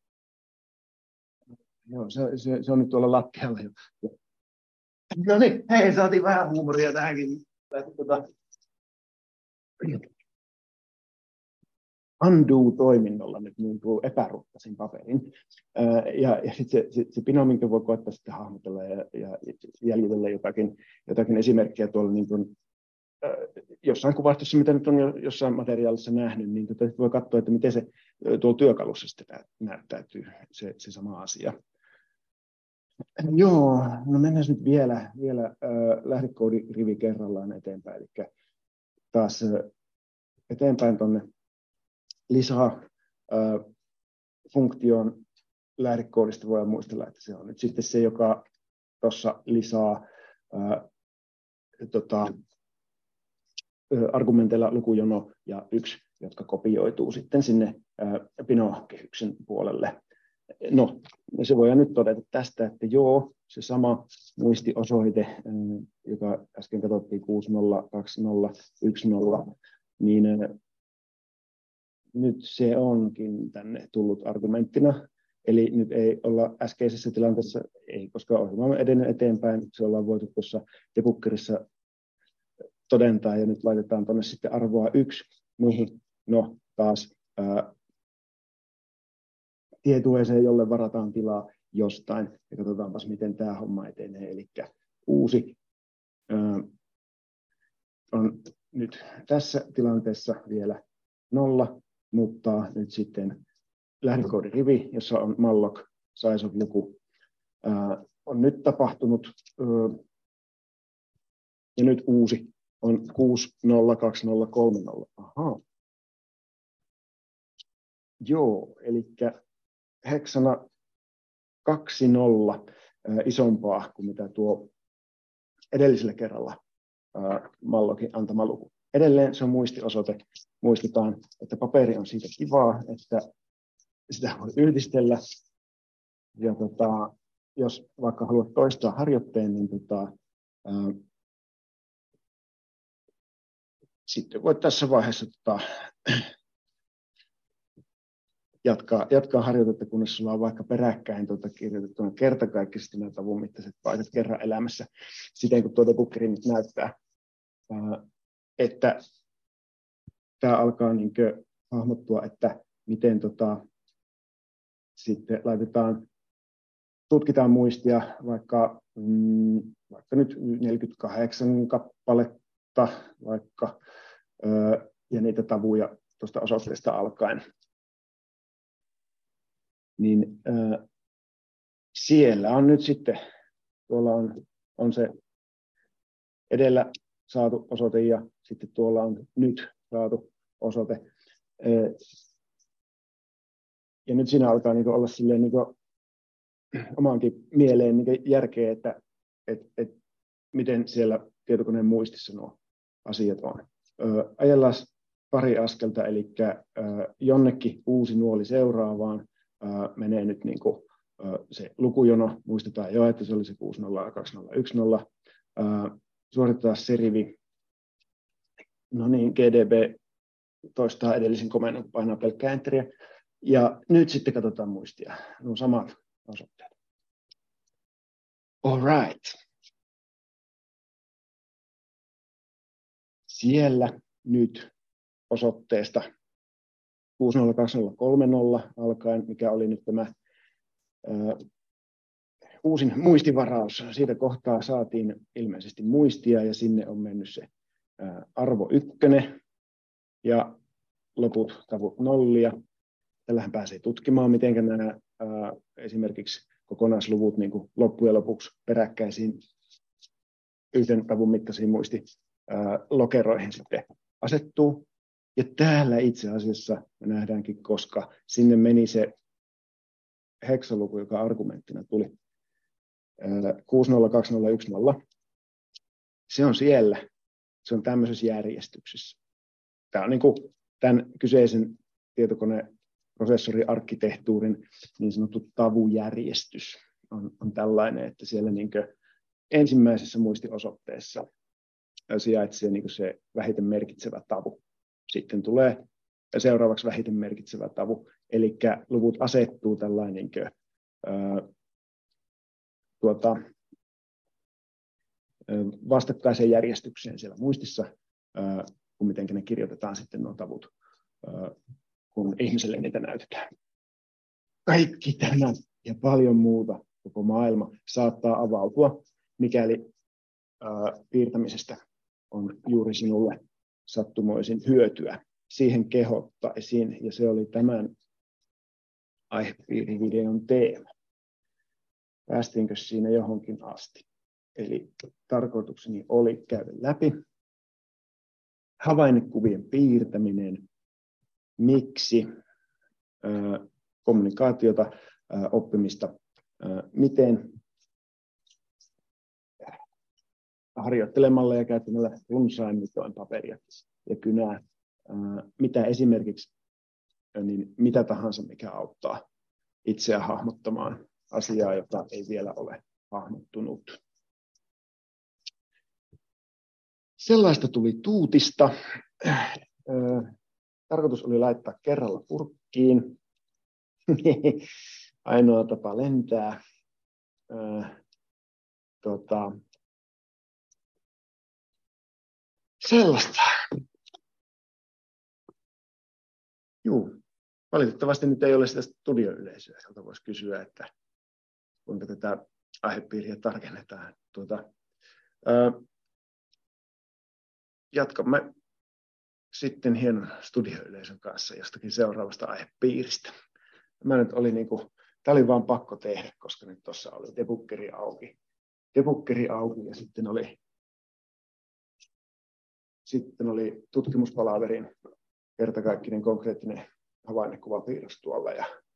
Joo, se on nyt tuolla lattialla jo. No niin, hei, saatiin vähän huumoria tähänkin. Undo-toiminnolla nyt niin kuin epäruttasin paperin. Ja sitten se Pino, minkä voi koettaa sitten hahmotella ja jäljitellä jotakin esimerkkiä tuolla niin kuin, jossain kuvastossa, mitä nyt on jossain materiaalissa nähnyt, niin voi katsoa, että miten se tuolla työkalussa sitten näyttäytyy se sama asia. Joo, no mennään nyt vielä lähdekoodirivi kerrallaan eteenpäin. Eli taas eteenpäin tuonne lisää funktion lähdekoodista voidaan muistella, että se on nyt sitten se, joka tuossa lisää argumenteilla lukujono ja 1, jotka kopioituu sitten sinne Pino-kehyksen puolelle. No, se voidaan nyt todeta tästä, että joo, se sama muistiosoite, joka äsken katsottiin 602010, niin nyt se onkin tänne tullut argumenttina. Eli nyt ei olla äskeisessä tilanteessa, ei, koska ohjelma on edennyt eteenpäin, se ollaan voitu tuossa debuggerissa todentaa, ja nyt laitetaan tuonne sitten arvoa 1, mihin no taas tietueeseen, jolle varataan tilaa jostain, ja katsotaanpas, miten tämä homma etenee. Eli uusi on nyt tässä tilanteessa vielä 0, mutta nyt sitten lähdekoodirivi, jossa on malloc size of luku, on nyt tapahtunut, ja nyt uusi on 602030. Ahaa. Joo, eli heksana 20 isompaa kuin mitä tuo edellisellä kerralla mallocin antama luku. Edelleen se on muistiosoite. Muistetaan, että paperi on siitä kivaa, että sitä voi yhdistellä. Ja jos vaikka haluat toistaa harjoitteen, niin sitten voit tässä vaiheessa jatkaa harjoitetta, kunnes sulla on vaikka peräkkäin kirjoitettuna kertakaikkisesti nämä tavun mittaiset paikat kerran elämässä, siten kun tuo debuggeri nyt näyttää, että tämä alkaa hahmottua, että miten sitten tutkitaan muistia vaikka nyt 48 kappaletta vaikka, ja niitä tavuja tuosta osoitteesta alkaen. Niin siellä on nyt sitten, tuolla on se edellä saatu osoite ja sitten tuolla on nyt saatu osoite. Ja nyt siinä alkaa olla silleen omaankin mieleen järkeä, että miten siellä tietokoneen muistissa nuo asiat on. Ajellaan pari askelta, eli jonnekin uusi nuoli seuraavaan. Menee nyt se lukujono, muistetaan jo, että se oli se 602010. Suoritetaan se rivi. No niin, GDB toistaa edellisen komennon, kun painaa pelkkää enteriä. Ja nyt sitten katsotaan muistia. No samat osoitteet. All right. Siellä nyt osoitteesta 602030 alkaen, mikä oli nyt tämä uusin muistivaraus. Siitä kohtaa saatiin ilmeisesti muistia ja sinne on mennyt se arvo 1 ja loput tavut 0. Tällähän pääsee tutkimaan, miten nämä esimerkiksi kokonaisluvut niin kuin loppujen lopuksi peräkkäisiin yhden tavun mittaisiin muistilokeroihin sitten asettuu. Ja täällä itse asiassa me nähdäänkin, koska sinne meni se heksaluku, joka argumenttina tuli 602010. Se on siellä. Se on tämmöisessä järjestyksessä. Tämä on tämän kyseisen tietokoneprosessoriarkkitehtuurin niin sanottu tavujärjestys on tällainen, että siellä ensimmäisessä muistiosoitteessa sijaitsee se vähiten merkitsevä tavu. Sitten tulee seuraavaksi vähiten merkitsevä tavu, eli luvut asettuu tällainen vastakkaiseen järjestykseen siellä muistissa, kun miten ne kirjoitetaan sitten nuo tavut, kun ihmiselle niitä näytetään. Kaikki tämä ja paljon muuta koko maailma saattaa avautua, mikäli piirtämisestä on juuri sinulle sattumoisin hyötyä. Siihen kehottaisin, ja se oli tämän aihepiirivideon teema. Päästiinkö siinä johonkin asti? Eli tarkoitukseni oli käydä läpi havainnekuvien piirtäminen, miksi kommunikaatiota, oppimista, miten harjoittelemalla ja käyttämällä runsain mitoin paperia ja kynää, mitä esimerkiksi niin mitä tahansa, mikä auttaa itseä hahmottamaan asiaa, jota ei vielä ole hahmottunut. Sellaista tuli tuutista. Tarkoitus oli laittaa kerralla purkkiin. Ainoa tapa lentää. Sellaista. Juu. Valitettavasti nyt ei ole sitä studioyleisöä, jolta voisi kysyä, että kuinka tätä aihepiiriä tarkennetaan. Jatkamme sitten hienon studioyleisön kanssa jostakin seuraavasta aihepiiristä. Tämä oli vaan pakko tehdä, koska nyt tuossa oli debuggeri auki ja sitten oli tutkimuspalaverin kertakaikkinen konkreettinen havainnekuvapiirros tuolla.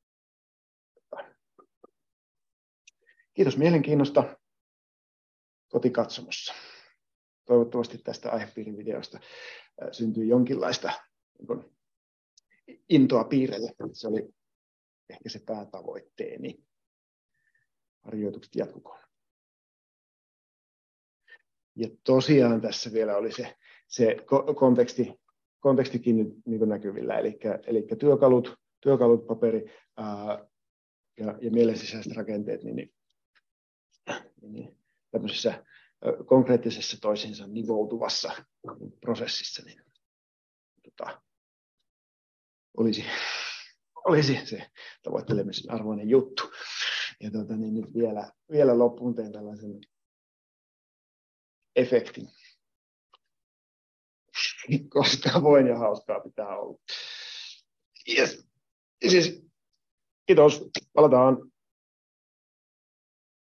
Kiitos mielenkiinnosta kotikatsomossa. Toivottavasti tästä aihepiirin videosta syntyy jonkinlaista intoa piirrelle. Se oli ehkä se päätavoitteeni. Harjoitukset jatkukoon. Ja tosiaan tässä vielä oli se kontekstikin nyt niin näkyvillä, eli työkalut, paperi ja mielen sisäiset rakenteet, niin tämmöisessä konkreettisessa toisiinsa nivoutuvassa prosessissa niin, olisi se tavoittelemisen arvoinen juttu. Ja niin nyt vielä loppuun teen tällaisen efektin, koska voin ja hauskaa pitää olla. Yes. Kiitos, palataan.